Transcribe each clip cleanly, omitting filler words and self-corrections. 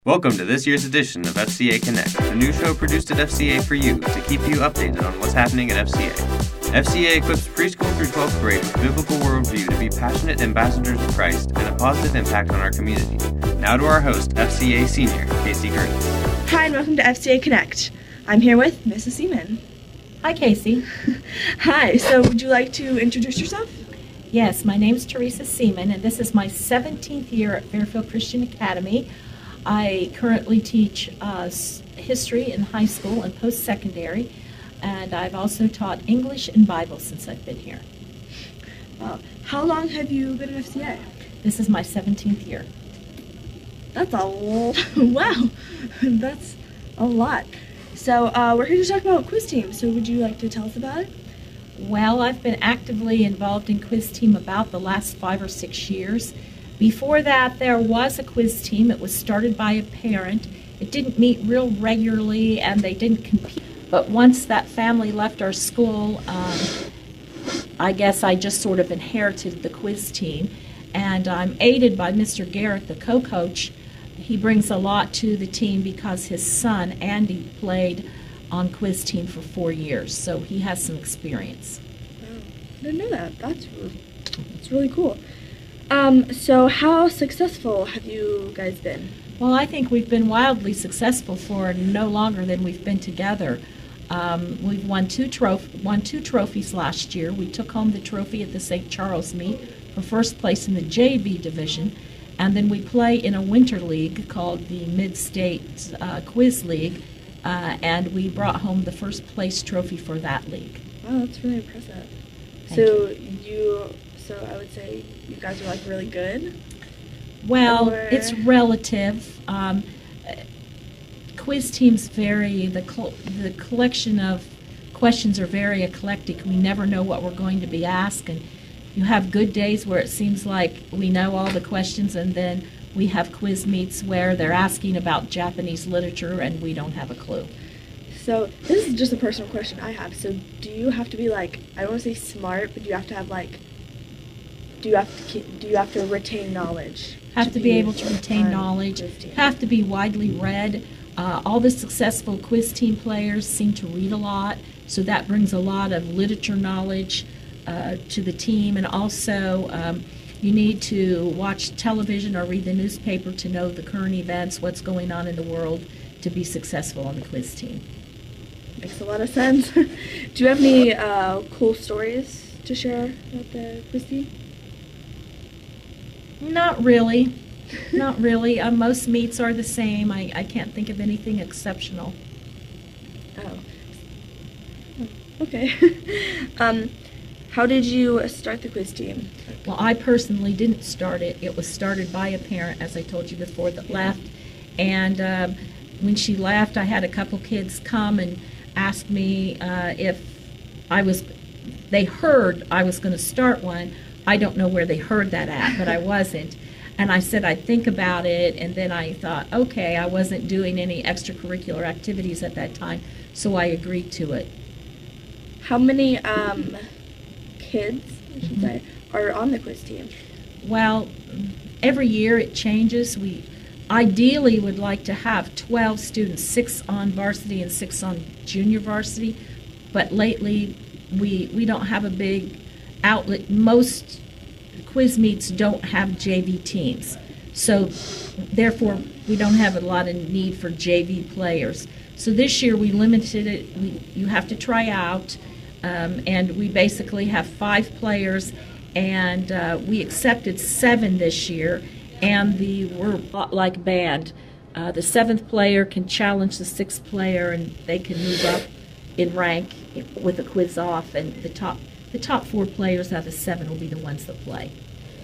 Welcome to this year's edition of FCA Connect, a new show produced at FCA for you to keep you updated on what's happening at FCA. FCA equips preschool through 12th grade with biblical worldview to be passionate ambassadors of Christ and a positive impact on our community. Now to our host, FCA Senior, Casey Gurney. Hi, and welcome to FCA Connect. I'm here with Mrs. Seaman. Hi, Casey. Hi, so would you like to introduce yourself? Yes, my name's Teresa Seaman, and this is my 17th year at Fairfield Christian Academy. I currently teach history in high school and post-secondary, and I've also taught English and Bible since I've been here. Wow. How long have you been in FCA? This is my 17th year. That's a wow. That's a lot. So we're here to talk about Quiz Team. So would you like to tell us about it? Well, I've been actively involved in Quiz Team about the last 5 or 6 years. Before that, there was a quiz team. It was started by a parent. It didn't meet real regularly, and they didn't compete. But once that family left our school, I guess I just sort of inherited the quiz team. And I'm aided by Mr. Garrett, the co-coach. He brings a lot to the team because his son, Andy, played on quiz team for 4 years. So he has some experience. Wow. I didn't know that. That's really cool. So how successful have you guys been? Well, I think we've been wildly successful for no longer than we've been together. We've won two trophies last year. We took home the trophy at the St. Charles meet for first place in the JV division, and then we play in a winter league called the Mid-State Quiz League, and we brought home the first place trophy for that league. Wow, that's really impressive. So I would say you guys are like really good? Well, it's relative. Quiz teams vary. The collection of questions are very eclectic. We never know what we're going to be asked, and you have good days where it seems like we know all the questions, and then we have quiz meets where they're asking about Japanese literature and we don't have a clue. So this is just a personal question I have. So do you have to be like, I don't want to say smart, but do you have to have like, do you have to retain knowledge? Have to be able to retain knowledge. Have to be widely read. All the successful quiz team players seem to read a lot, so that brings a lot of literature knowledge to the team. And also, you need to watch television or read the newspaper to know the current events, what's going on in the world, to be successful on the quiz team. Makes a lot of sense. Do you have any cool stories to share about the quiz team? Not really. Not really. Most meets are the same. I can't think of anything exceptional. Oh. Okay. How did you start the quiz team? Well, I personally didn't start it. It was started by a parent, as I told you before, that left. And when she left, I had a couple kids come and ask me if they heard I was going to start one. I don't know where they heard that at, but I wasn't. And I said I'd think about it, and then I thought, okay, I wasn't doing any extracurricular activities at that time, so I agreed to it. How many kids, I should say, are on the quiz team? Well, every year it changes. We ideally would like to have 12 students, 6 on varsity and 6 on junior varsity, but lately we don't have a big outlet. Most quiz meets don't have JV teams, so therefore we don't have a lot of need for JV players. So this year we limited it. You have to try out, and we basically have 5 players, and we accepted 7 this year, and we're a lot like band. The 7th player can challenge the 6th player, and they can move up in rank with a quiz off, and the top 4 players out of the 7 will be the ones that play.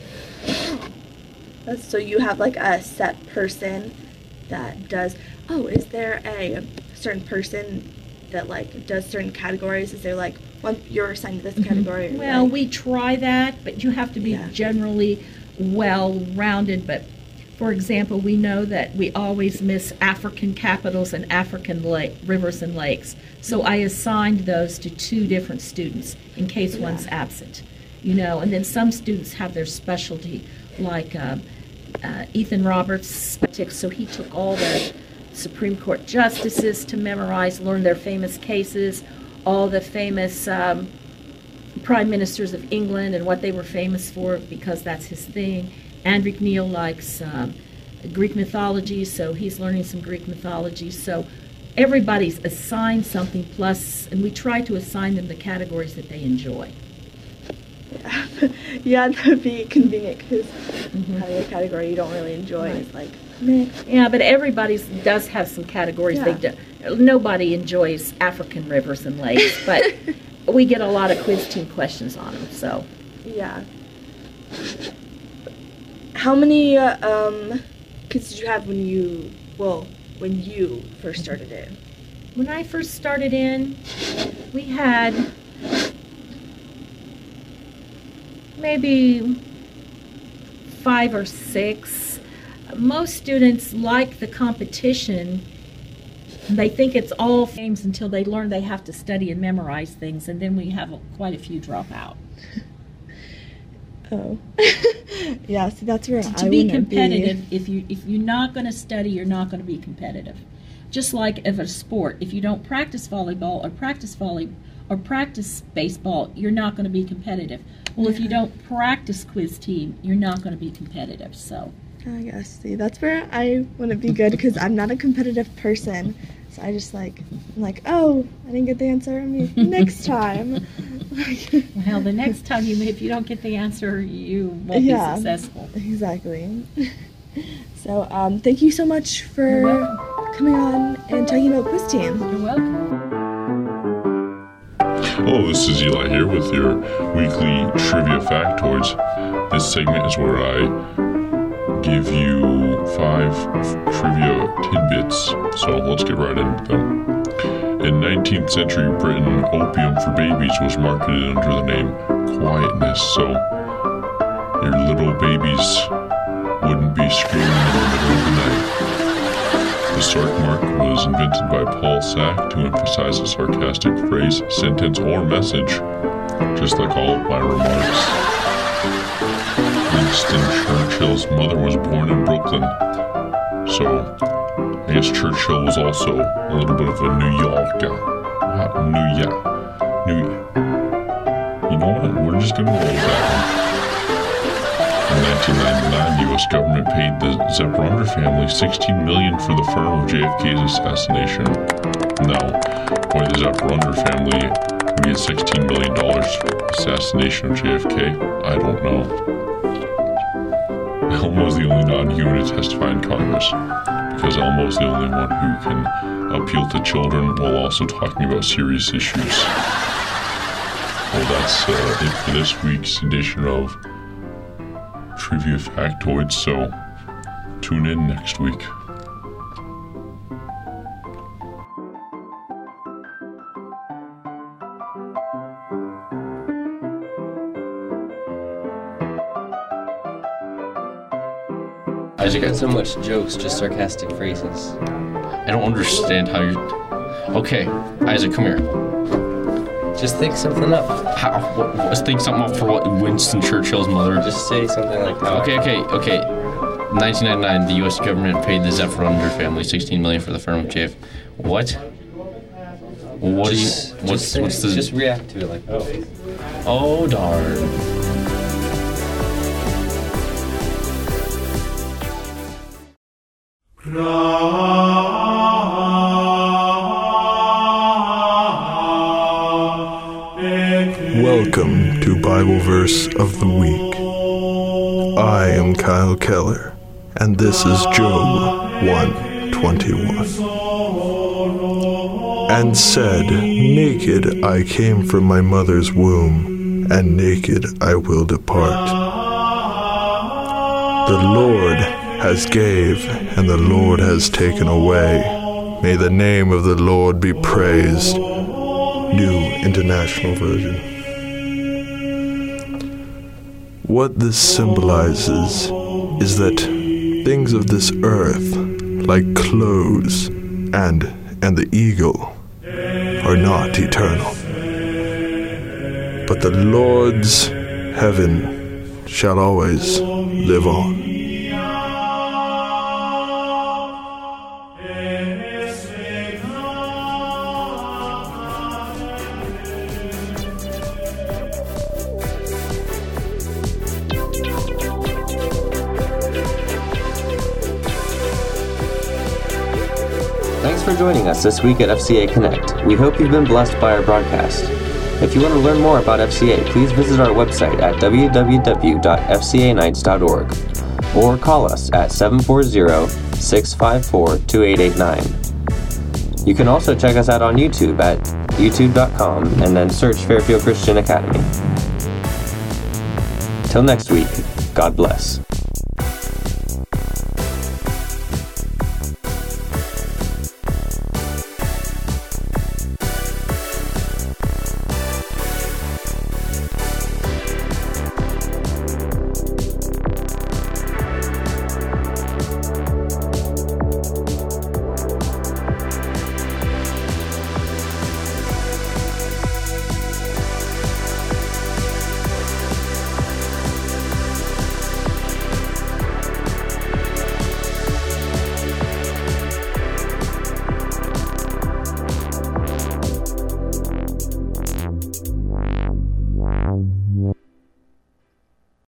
So you have like a set person that does, is there a certain person that like does certain categories? Is there like, you're assigned to this category? Well, we try that, but you have to be generally well-rounded. But for example, we know that we always miss African capitals and African rivers and lakes. So I assigned those to 2 different students in case one's absent. And then some students have their specialty, like Ethan Roberts, so he took all the Supreme Court justices to memorize, learn their famous cases, all the famous prime ministers of England and what they were famous for, because that's his thing. Andrew Neil likes Greek mythology, so he's learning some Greek mythology. So everybody's assigned something plus, and we try to assign them the categories that they enjoy. Yeah, that would be convenient because having a category you don't really enjoy is like, meh. Yeah, but everybody does have some categories they do. Nobody enjoys African rivers and lakes, but we get a lot of quiz team questions on them, so. Yeah. How many kids did you have when you first started in? When I first started in, we had maybe 5 or 6. Most students like the competition. They think it's all games until they learn they have to study and memorize things, and then we have quite a few drop out. Oh. Yeah, see, that's where to be competitive, if you're not going to study, you're not going to be competitive. Just like if a sport, if you don't practice volleyball or practice baseball, you're not going to be competitive. Well, if you don't practice quiz team, you're not going to be competitive. So I guess, see, that's where I wouldn't be good because I'm not a competitive person. So I just I'm like, oh, I didn't get the answer. Next time. Well, the next time if you don't get the answer, you won't be successful. Exactly. So thank you so much for coming on and talking about quiz team. You're welcome. Hello, this is Eli here with your weekly trivia factoids. This segment is where I give you 5 trivia tidbits, so let's get right into them. In 19th century Britain, opium for babies was marketed under the name Quietness, so your little babies wouldn't be screaming in the middle of the night. The sarc mark was invented by Paul Sack to emphasize a sarcastic phrase, sentence, or message, just like all of my remarks. Winston Churchill's mother was born in Brooklyn, so I guess Churchill was also a little bit of a New Yorker. You know what? We're just gonna roll that one. In 1999, the U.S. government paid the Zephyr family $16 million for the firm of JFK's assassination. Now, why the Zephyr family would get $16 million for the assassination of JFK, I don't know. Elmo is the only non-human to testify in Congress, because Elmo is the only one who can appeal to children while also talking about serious issues. Well, that's it for this week's edition of Trivia Factoids, so tune in next week. Isaac got so much jokes, just sarcastic phrases. I don't understand how you're... Okay, Isaac, come here. Just think something up. Think something up for what? Winston Churchill's mother? Just say something like that. Okay. 1999, the U.S. government paid the Zephyr family $16 million for the firm of JF. What? What what's the... Just react to it like, oh. Oh, darn. Welcome to Bible Verse of the Week. I am Kyle Keller, and this is Job 1:21. And said, naked I came from my mother's womb, and naked I will depart. The Lord has gave, and the Lord has taken away. May the name of the Lord be praised. New International Version. What this symbolizes is that things of this earth, like clothes and the eagle, are not eternal. But the Lord's heaven shall always live on. Thanks for joining us this week at FCA Connect. We hope you've been blessed by our broadcast. If you want to learn more about FCA, please visit our website at www.fcanites.org or call us at 740-654-2889. You can also check us out on YouTube at youtube.com and then search Fairfield Christian Academy. Till next week, God bless.